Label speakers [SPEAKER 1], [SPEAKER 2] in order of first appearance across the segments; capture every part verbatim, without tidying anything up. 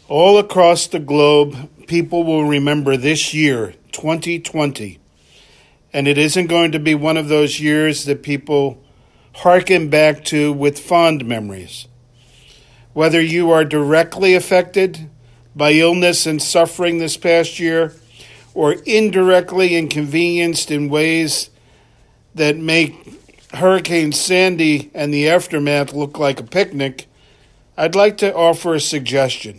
[SPEAKER 1] All across the globe, people will remember this year, twenty twenty. And it isn't going to be one of those years that people hearken back to with fond memories. Whether you are directly affected by illness and suffering this past year, or indirectly inconvenienced in ways that make Hurricane Sandy and the aftermath look like a picnic, I'd like to offer a suggestion.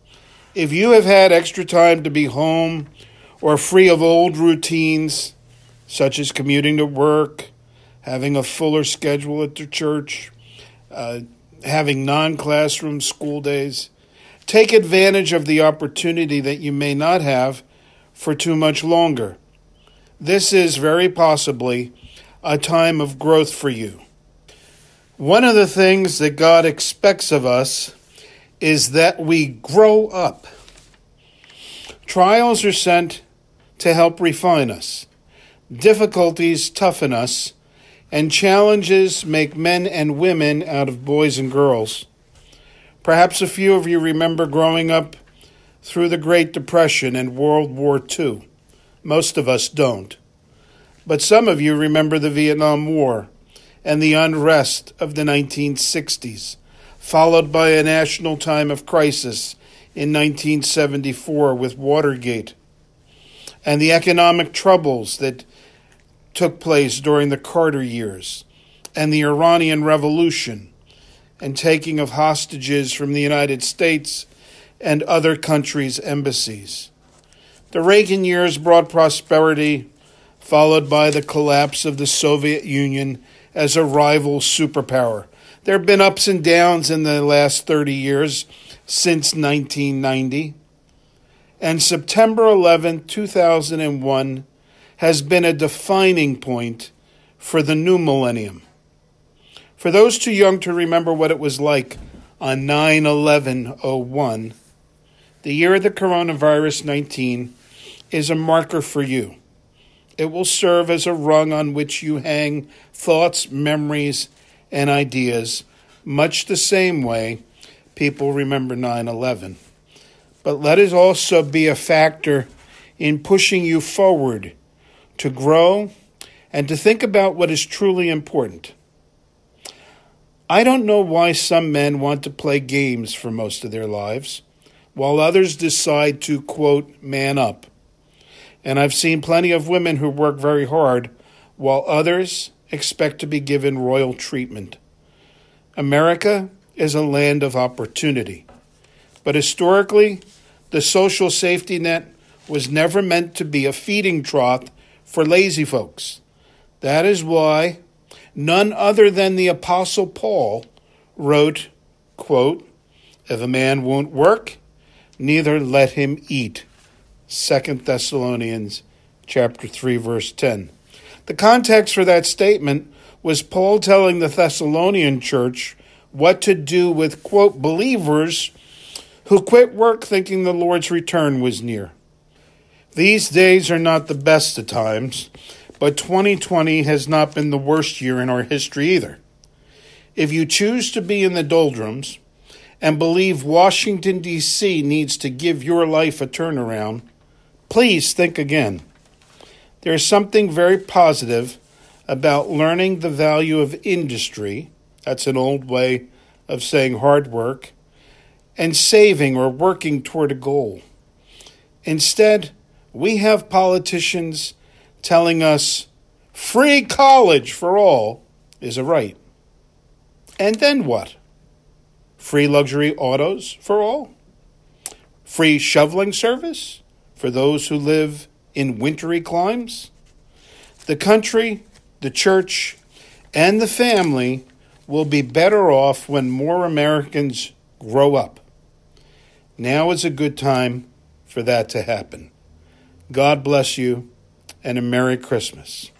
[SPEAKER 1] If you have had extra time to be home or free of old routines, such as commuting to work, having a fuller schedule at the church, uh, having non-classroom school days, take advantage of the opportunity that you may not have for too much longer. This is very possibly a time of growth for you. One of the things that God expects of us is that we grow up. Trials are sent to help refine us. Difficulties toughen us, and challenges make men and women out of boys and girls. Perhaps a few of you remember growing up through the Great Depression and World War Two. Most of us don't. But some of you remember the Vietnam War and the unrest of the nineteen sixties, followed by a national time of crisis in nineteen seventy-four with Watergate, and the economic troubles that took place during the Carter years, and the Iranian Revolution, and taking of hostages from the United States and other countries' embassies. The Reagan years brought prosperity, followed by the collapse of the Soviet Union as a rival superpower. There have been ups and downs in the last thirty years since nineteen ninety. And September eleventh, two thousand one has been a defining point for the new millennium. For those too young to remember what it was like on nine eleven oh one, the year of the coronavirus nineteen is a marker for you. It will serve as a rung on which you hang thoughts, memories, and ideas, much the same way people remember nine eleven. But let it also be a factor in pushing you forward to grow and to think about what is truly important. I don't know why some men want to play games for most of their lives, while others decide to, quote, man up. And I've seen plenty of women who work very hard, while others expect to be given royal treatment. America is a land of opportunity. But historically, the social safety net was never meant to be a feeding trough for lazy folks. That is why none other than the Apostle Paul wrote, quote, if a man won't work, neither let him eat. Second Thessalonians chapter three, verse ten. The context for that statement was Paul telling the Thessalonian church what to do with, quote, believers who quit work thinking the Lord's return was near. These days are not the best of times, but twenty twenty has not been the worst year in our history either. If you choose to be in the doldrums and believe Washington, D C needs to give your life a turnaround, please think again. There is something very positive about learning the value of industry, that's an old way of saying hard work, and saving or working toward a goal. Instead, we have politicians telling us free college for all is a right. And then what? Free luxury autos for all? Free shoveling service for those who live in wintry climes? The country, the church, and the family will be better off when more Americans grow up. Now is a good time for that to happen. God bless you, and a Merry Christmas.